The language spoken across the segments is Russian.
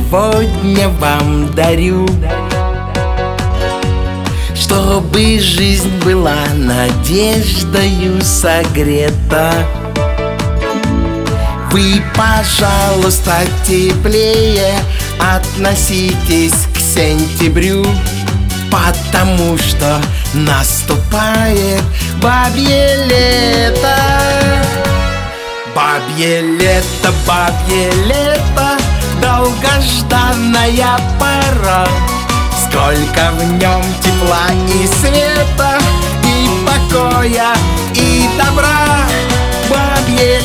сегодня вам дарю, чтобы жизнь была надеждою согрета. Вы, пожалуйста, теплее относитесь к сентябрю, потому что наступает бабье лето. Бабье лето, долгожданная пора. Сколько в нем тепла и света, и покоя, и добра. Бабье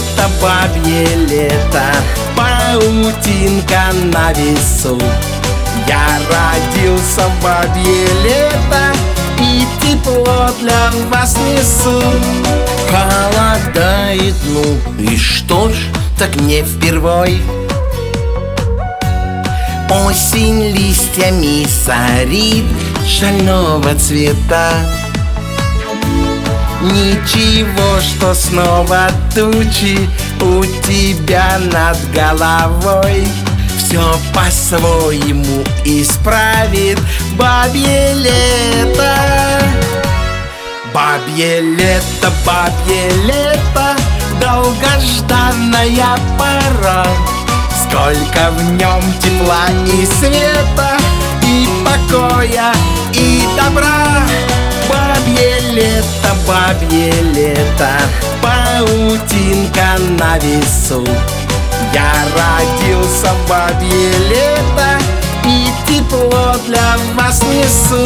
лето, паутинка на весу. Я родился в бабье лето, и тепло для вас несу. Холодает, ну и что ж, так не впервой. Осень листьями сорит шального цвета. Ничего, что снова тучи у тебя над головой. Все по-своему исправит бабье лето. Бабье лето, долгожданная пора. Сколько в нем тепла и света, и покоя, и добра. Бабье лето, паутинка на весу. Я родился в бабье лето, и тепло для вас несу.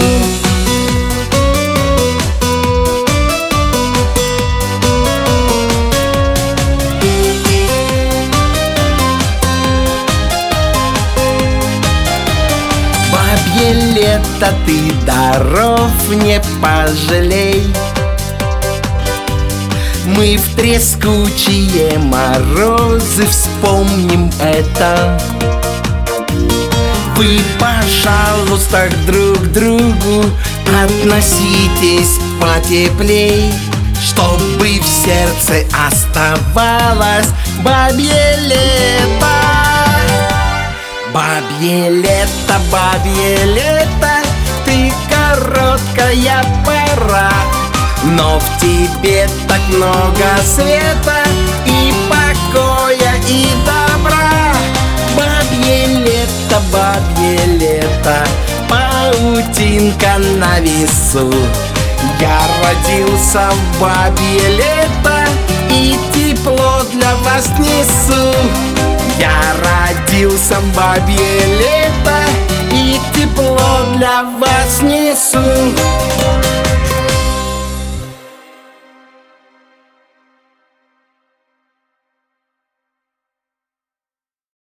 Бабье лето, ты даров не пожалей. Мы в трескучие морозы вспомним это. Вы, пожалуйста, друг к другу относитесь потеплей, чтобы в сердце оставалось бабье лето. Бабье лето, ты короткая пора, но в тебе так много света и покоя, и добра. Бабье лето, паутинка на весу. Я родился в бабье лето, и тепло для вас несу. Я родился в бабье лето, и тепло для вас несу.